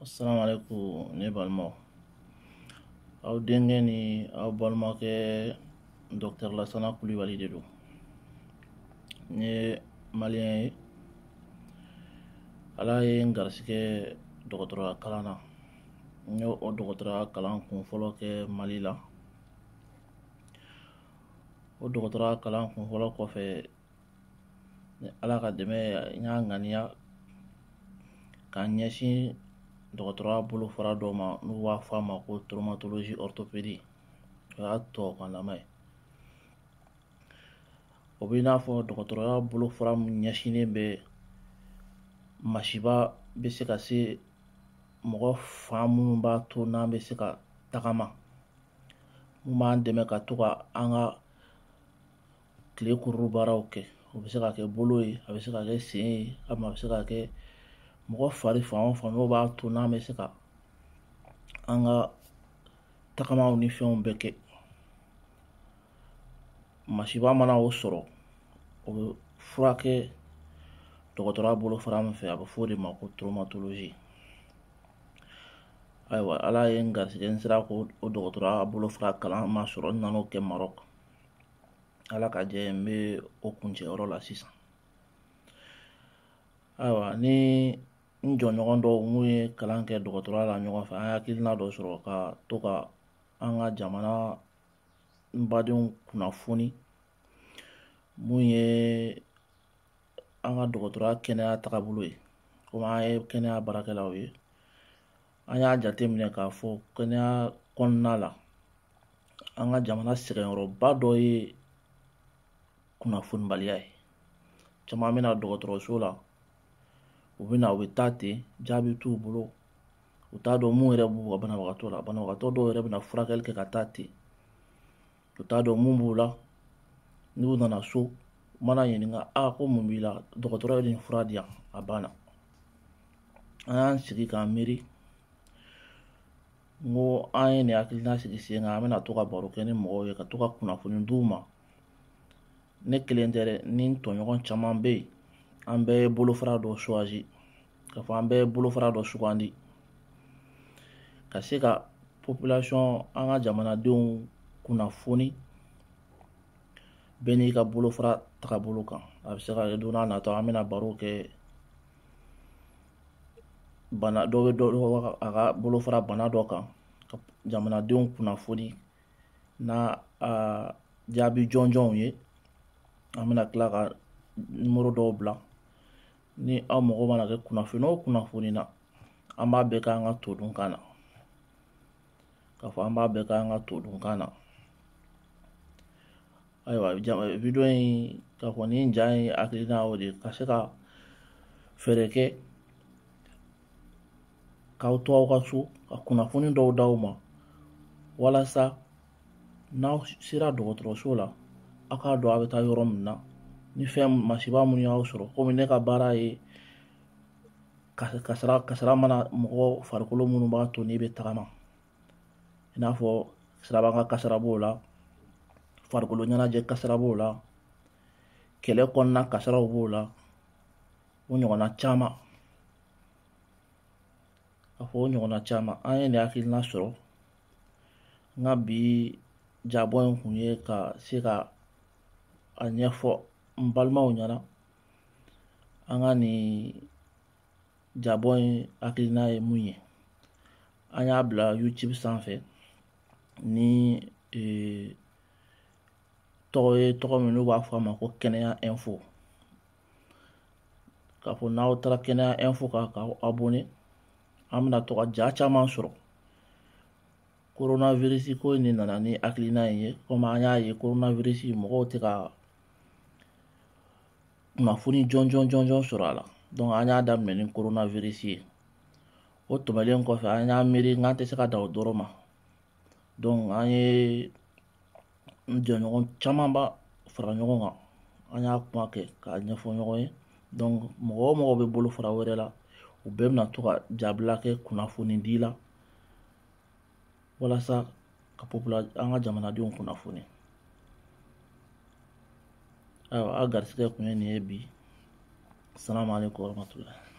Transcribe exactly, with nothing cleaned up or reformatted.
Assalamu alaikum ne balimaw. Aw denkɛ ni aw balimakɛ Dr Lasana Kulibali de don. N ye maliyɛn ye. Ala ye n garisɛgɛ dɔgɔtɔrɔya kalan na. N ye o dɔgɔtɔrɔya kalan kun fɔlɔ kɛ Mali la. O dɔgɔtɔrɔya kalan kun fɔlɔ kɔfɛ ni Ala ka dɛmɛ n y'a ŋaniya ka ɲɛsin dɔgɔtɔrɔya bolofara dɔ ma n'u b'a fɔ a ma ko traumatologie orthopédie. O y'a tubabukanlama ye. O bɛ i n'a fɔ dɔgɔtɔrɔya bolofara min ɲɛsinnen bɛ masiba bɛ se ka se mɔgɔ fan minnu b'a to n'an bɛ se ka tagama, mun b'an dɛmɛ ka to ka an ka tile kururu baaraw kɛ. O bɛ se ka kɛ bolo ye, a bɛ se ka kɛ sen ye, a bɛ se ka kɛ mɔgɔ fari fan o fan n'o b'a to n'an bɛ se ka an ka tagamaw ni fɛnw bɛɛ kɛ. Masiba mana o sɔrɔ, o bɛ furakɛ dɔgɔtɔrɔya bolofara min fɛ, a bɛ fɔ o de ma ko traumatologie. Ayiwa, Ala ye n garisɛgɛ n sera ko o dɔgɔtɔrɔya bolofara kalan ma sɔrɔ, n nan'o kɛ Maroc. Ala ka jɛ n bɛ o kuncɛyɔrɔ la sisan. Ayiwa, ni n jɔɲɔgɔn dɔw mun ye kalan kɛ dɔgɔtɔrɔya la ɲɔgɔn fɛ, an ye hakilina dɔ sɔrɔ ka to ka an ka jamana n badenw kunnafoni mun ye an ka dɔgɔtɔrɔya kɛnɛya tagabolo ye. Komi an ye kɛnɛya baarakɛlaw ye, an y'a jateminɛ k'a fɔ kɛnɛya kɔnɔna la an ka jamana sɛgɛnyɔrɔba dɔ ye kunnafonibaliya ye. Caman bɛna dɔgɔtɔrɔso la, u bɛna u bɛ taa ten, jaabi t'u bolo, u t'a dɔn mun yɛrɛ b'u ka banabagatɔ la. Banabagatɔ dɔw yɛrɛ bɛna furakɛli kɛ ka taa ten, u t'a dɔn mun b'u la. N'u nana so, u mana ɲininka a ko mun b'i la, dɔgɔtɔrɔ ye nin fura di yan, a banna. An y'an sigi k'an miiri, n ko an ye nin hakilina sigi sen kan, an bɛna to ka baro kɛ ni mɔgɔw ye ka to ka kunnafoni d'u ma. Ne kelen tɛ dɛ, ni n tɔɲɔgɔn caman bɛ yen, an bɛɛ ye bolofara dɔ choisi, k'a fɔ an bɛɛ ye bolofara dɔ sugandi, ka se ka population an ka jamanadenw kunnafoni bɛɛ n'i ka bolofara tagabolo kan. A bɛ se ka kɛ don n'a nataw an bɛna baro kɛ bana dɔ bɛ dɔ a ka bolofara bana dɔ kan, ka jamanadenw kunnafoni n'a a jaabi jɔnjɔnw ye. An bɛna tila ka nimoro dɔw bila, ni aw mago mana kɛ kunnafoni o kunnafoni na, an b'a bɛɛ k'an ka todunkan na, k'a fɔ an b'a bɛɛ k'an ka todunkan na. Ayiwa, video in k'a fɔ nin ja in hakilina o de ka se ka fɛɛrɛ kɛ k'aw to aw ka so ka kunnafoni dɔw d'aw ma, walasa n'aw sera dɔgɔtɔrɔso la, aw k'a dɔn aw bɛ taa yɔrɔ min na, ni fɛn masiba minnu y'aw sɔrɔ. Komi ne ka baara ye kasara kasara mana mɔgɔ farikolo minnu b'a to n'i bɛ tagama, i n'a fɔ sirabanka kasara b'o la, farikolo ɲɛnajɛ kasara b'o la, kɛlɛ kɔnɔna kasaraw b'o la, o ɲɔgɔnna caman. Ka fɔ o ɲɔgɔnna caman, an ye nin hakilina sɔrɔ. N ka bi jabɔ in kun ye ka se ka a ɲɛfɔ n balimaw ɲɛna. An ka nin jabɔ in hakilina ye mun ye, an y'a bila YouTube sanfɛ ni tɔgɔ ye tɔgɔ min n'u b'a fɔ a ma ko kɛnɛya info. K'a fɔ n'aw taara kɛnɛya info kan k'aw abonné, an bɛna to ka ja caman sɔrɔ. Coronavirus ko in de nana ni hakilina in ye, komi an y'a ye coronavirus mɔgɔw tɛ ka kunnafoni jɔnjɔn jɔnjɔn sɔrɔ a la. Donc an y'a daminɛ ni coronavirus ye. O tɛmɛnen kɔfɛ an y'a miiri n k'an tɛ se ka dan o dɔrɔn ma. Donc an ye n jɛɲɔgɔn caman ba fara ɲɔgɔn kan, an y'a kuma kɛ k'a ɲɛfɔ ɲɔgɔn ye. Donc mɔgɔ o mɔgɔ bɛ bolofara wɛrɛ la, u bɛɛ bɛna to ka jabila kɛ kunnafoni di la, walasa ka popula an ka jamanadenw kunnafoni. Ayiwa, a garisɛgɛ kun ye nin ye bi. Assalamu alaikum warahmatullahi.